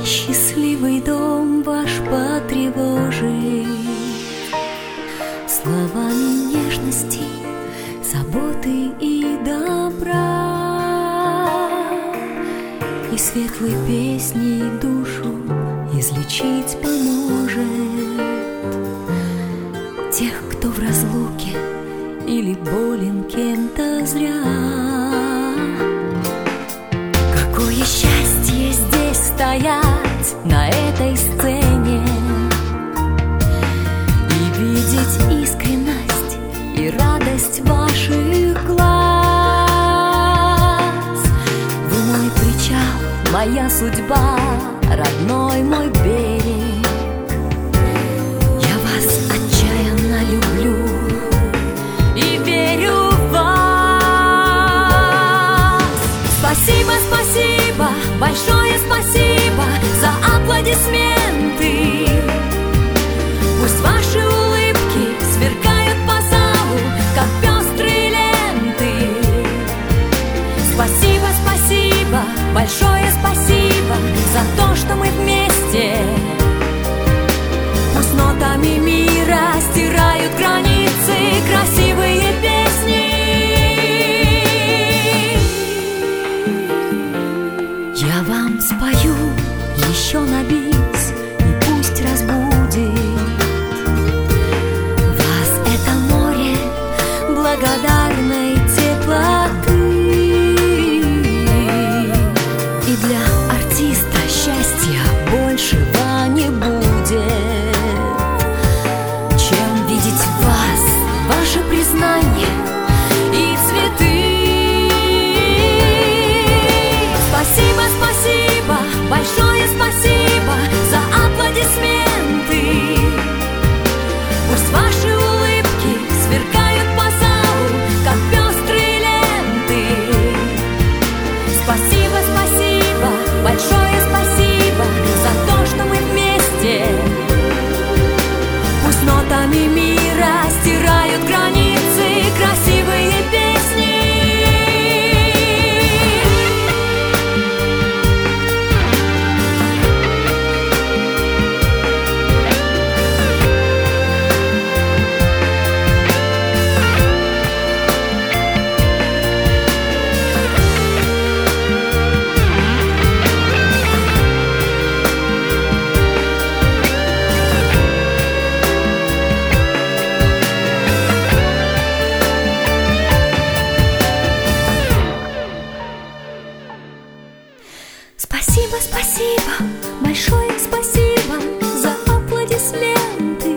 Счастливый дом ваш потревожит словами нежности, заботы и добра, и светлой песней душу излечить поможет тех, кто в разлуке или болен кем-то зря. Какое счастье здесь стоять на этой сцене и видеть искренность и радость ваших глаз. Вы мой причал, моя судьба, родной мой берег. Я вас отчаянно люблю и верю в вас. Спасибо, спасибо, большое спасибо за аплодисменты. Пусть ваши улыбки сверкают по залу, как пестрые ленты. Спасибо, спасибо, большое спасибо за то, что мы вместе. Пусть нотами мира стирают границы красивые песни. Я вам спою еще на бис, и пусть разбудит вас это море благодарной теплоты. И для артиста счастья большего не будет, чем видеть вас, ваше признание и цветы. Спасибо, спасибо, большое спасибо за аплодисменты. Пусть ваши улыбки сверкают по залу, как пестрые ленты. Спасибо, спасибо, большое спасибо за то, что мы вместе. Пусть нотами мира стирают границы красивые песни. Спасибо, спасибо, большое спасибо за аплодисменты.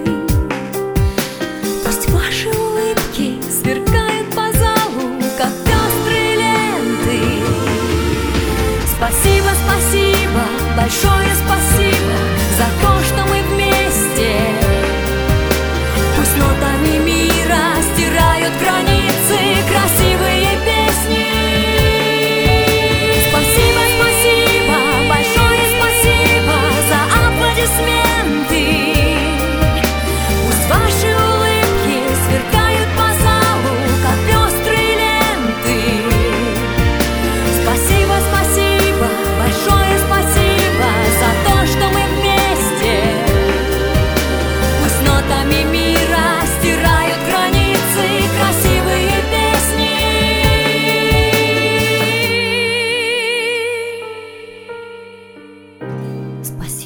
Пусть ваши улыбки сверкают по залу, как пестрые ленты. Спасибо, спасибо, большое спасибо за то, что мы вместе. Пусть нотами мира стирают границы красивые песни. Спасибо, спасибо, большое спасибо за аплодисменты. Пусть ваши улыбки сверкают по залу, как пестрые ленты. Спасибо, спасибо, большое спасибо за то, что мы вместе. Пусть нотами мира стирают границы красивые песни. Спасибо.